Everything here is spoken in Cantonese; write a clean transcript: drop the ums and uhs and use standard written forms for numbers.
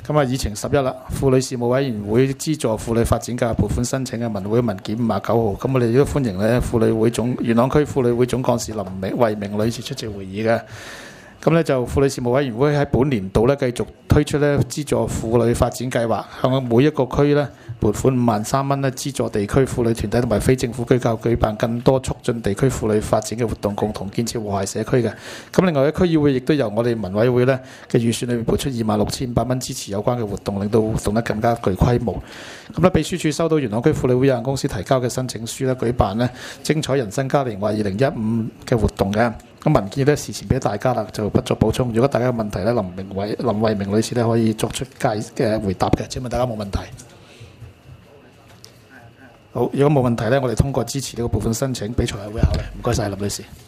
咁啊，議程11啦，婦女事務委員會資助婦女發展計劃撥款申請嘅文會文件59號。咁我哋亦都歡迎咧婦女會元朗區婦女會總幹事林慧明女士出席會議嘅。咁咧就婦女事務委員會喺本年度咧繼續推出咧資助婦女發展計劃，向每一個區咧撥款53000蚊咧資助地區婦女團體同埋非政府機構舉辦更多促進地區婦女發展嘅活動，共同建設和諧社區嘅。咁另外咧區議會亦都由我哋民委會咧嘅預算裏面撥出26500蚊支持有關嘅活動，令到活動咧更加具規模。咁咧秘書處收到元朗區婦女會有限公司提交嘅申請書咧，舉辦咧精彩人生嘉年華2015嘅活動嘅。咁文件咧事前俾大家啦，就不作補充。如果大家有問題咧，林慧明女士咧可以作出回答嘅。請問大家冇問題？好，如果冇問題咧，我哋通過支持呢個部分申請，俾財委會考慮。唔該晒林女士。